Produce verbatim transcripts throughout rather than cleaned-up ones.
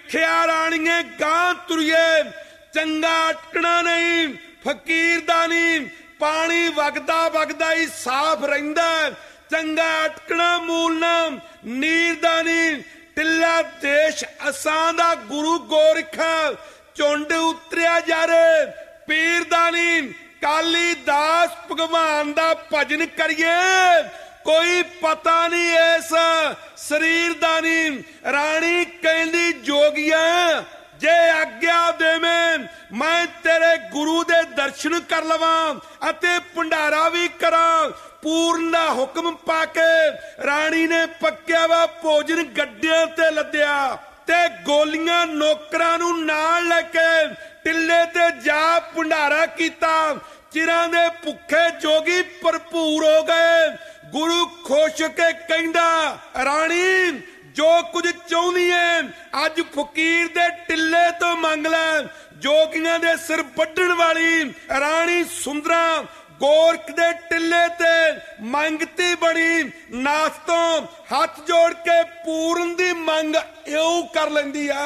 विख्या राणीए गां तुरिए चंगा अटकना नहीं फकीर दा नहीं पानी वगदा वगदा ही साफ रहिंदा चंगा अटकना मूल ना नीर दा नहीं टिल्ला देश असां दा गुरु गोरखा झुंड उतरिया यारे पीर दा नहीं काली दास भगवान दा भजन करिए कोई पता नहीं इस शरीर दा नहीं राणी कहंदी जोगिया जे आग्ञा देवें मैं तेरे गुरु दे दर्शन कर लवां अते भंडारा भी करां पूर्ण दा हुक्म पाके राणी ने पक्या वा भोजन गड्डियां ते लद्या ते गोलियां नौकरां नूं नाल लेके टिल्ले ते जा भंडारा कीता चिरां दे भुखे जोगी भरपूर हो गए गुरु खुश के कहंदा राणी जो कुछ चाहती है अज फकीर दे टिल्ले तो मंग लै जोगियां दे सिर वड्ढण वाली राणी सुंदरा गोरख दे टिल्ले ते मंगती बनी नाथ तो हाथ जोड़ के पूर्ण दी मंग इउं कर लैंदी है।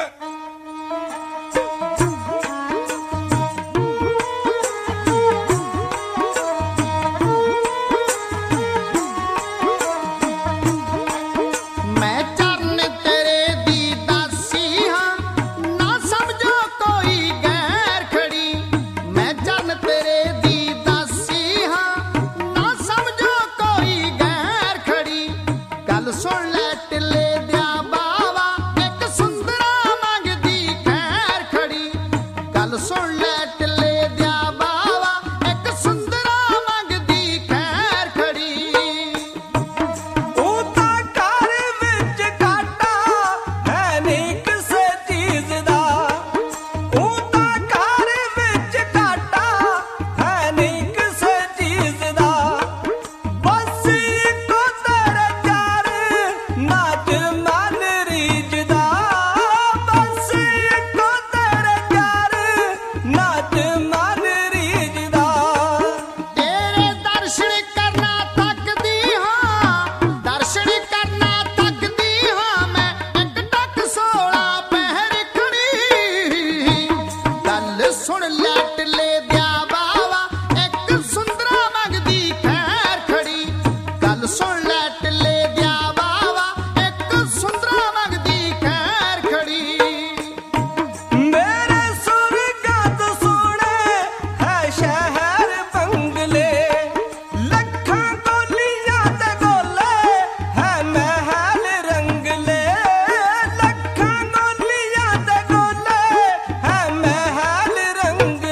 रंग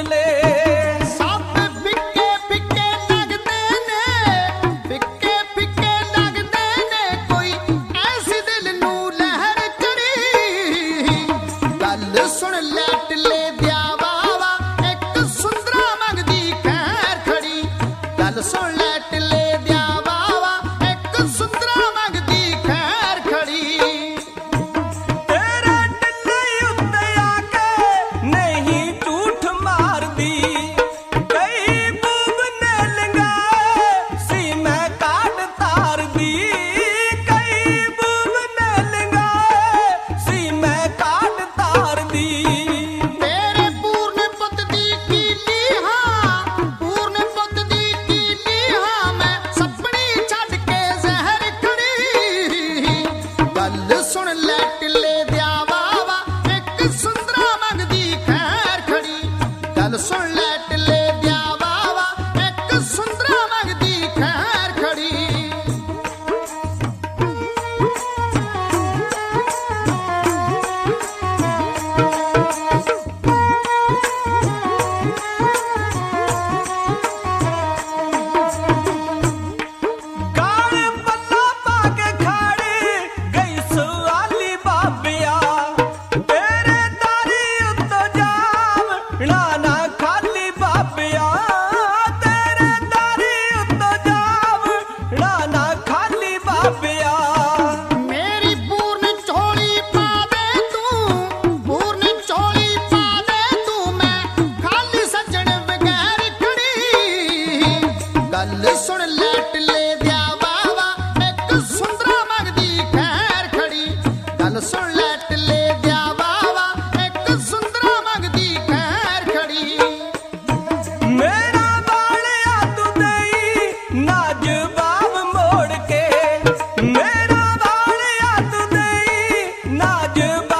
ਅੱਜ